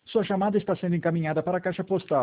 Sua chamada está sendo encaminhada para a caixa postal.